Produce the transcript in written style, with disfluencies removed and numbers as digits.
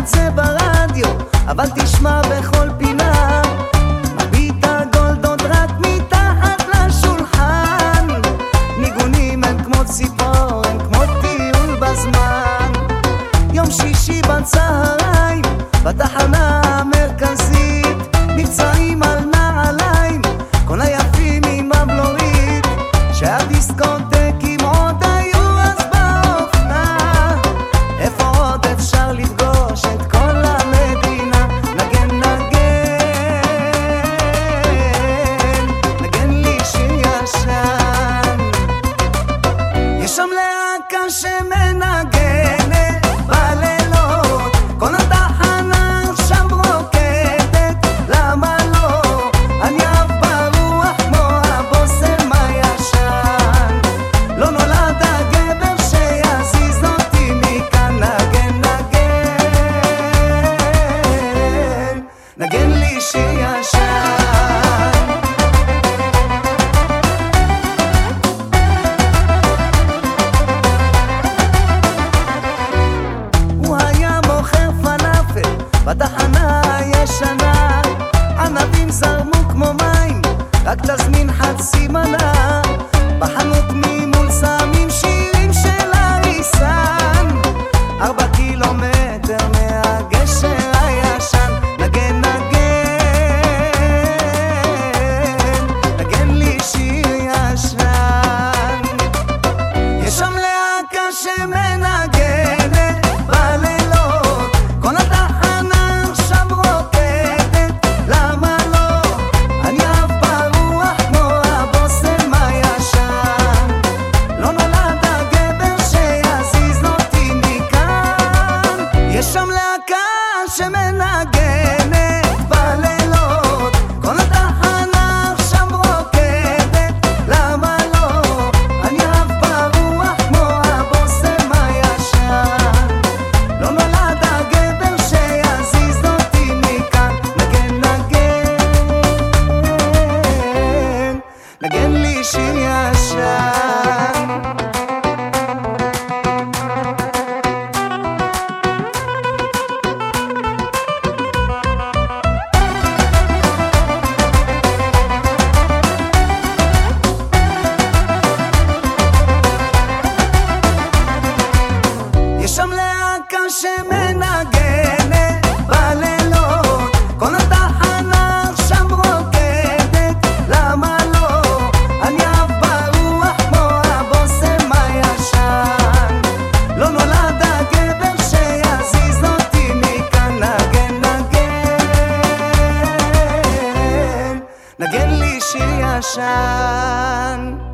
את זה ברדיו, אבל תשמע בכל פינה. מביט הגולדות רק מתחת לשולחן, ניגונים הם כמו ציפור, הם כמו טיול בזמן. יום שישי בצהריים, בתחנה המרכזית, מבצעים על נעליים, כל היפים עם הבלורית, שהדיסקוטקים עוד היו אז באופנה. איפה עוד אפשר לפגוש את כל המדינה? נגן נגן, נגן לי שיר ישן. יש שם להקה שמנגנת בלילות, כל התחנה עכשיו רוקדת, למה לא? אני אף ברוח כמו הבושם הישן. לא נולד הגבר שיזיז אותי מכאן. נגן נגן, נגן לי שיר ישן. בתחנה הישנה ענבים זרמו כמו מים, רק תזמין חצי מנה. בחנות ממול שמים שירים של אריסן, 4 קילומטר מהגשר הישן. נגן נגן, נגן לי שיר ישן. יש שם להקה שמנגנת בלילות, כל התחנה עכשיו רוקדת, למה לא? אני אף ברוח כמו הבושם הישן. לא נולד הגבר שיזיז אותי מכאן. יש שם להקה שמנגנת בלילות, כל התחנה עכשיו רוקדת, למה לא? אני אף ברוח כמו הבושם הישן. לא נולד הגבר שיזיז אותי מכאן. נגן נגן, נגן לי שיר ישן. יש שם להקה שמנגנת בלילות, כל התחנה עכשיו רוקדת, למה לא? אני אף ברוח כמו הבושם הישן. לא נולד הגבר שיזיז אותי מכאן. נגן נגן, נגן לי שיר ישן.